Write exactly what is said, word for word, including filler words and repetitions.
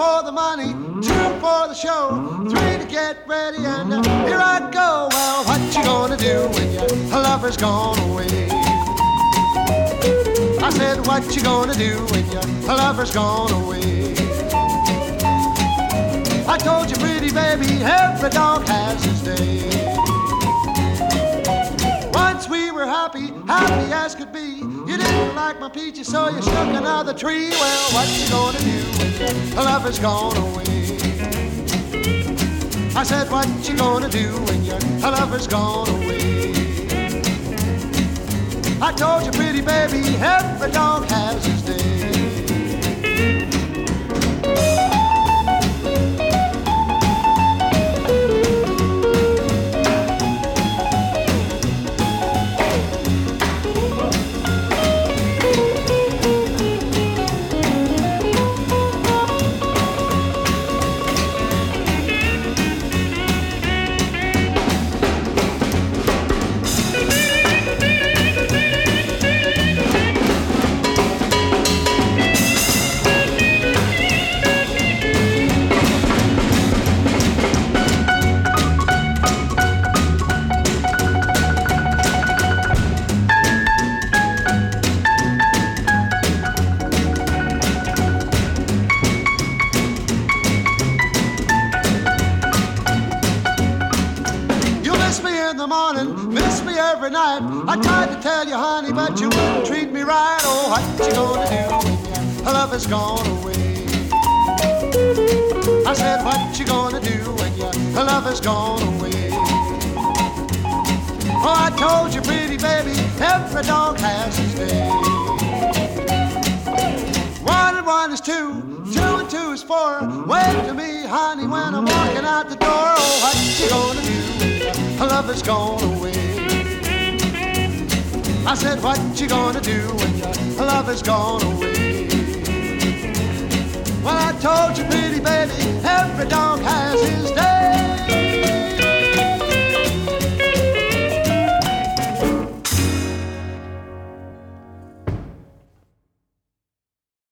for the money, two for the show, three to get ready, and uh, here I go. Well, what you gonna do when your lover's gone away? I said, what you gonna do when your lover's gone away? I told you, pretty baby, every dog has his day. Once we were happy, happy as could be. You didn't like my peaches, so you struck another tree. Well, what you gonna do when your lover's gone away? I said, what you gonna do when your lover's gone away? I told you, pretty baby, every dog has his day. Miss me every night. I tried to tell you, honey, but you wouldn't treat me right. Oh, what you gonna do when your love is gone away? I said, what you gonna do when your love is gone away? Oh, I told you, pretty baby, every dog has his day. One and one is two, two and two is four. Wave to me, honey, when I'm walking out the door. Oh, what you gonna do when your love is gone away? I said, what you gonna do when your love is gone away? Well, I told you, pretty baby, every dog has his day.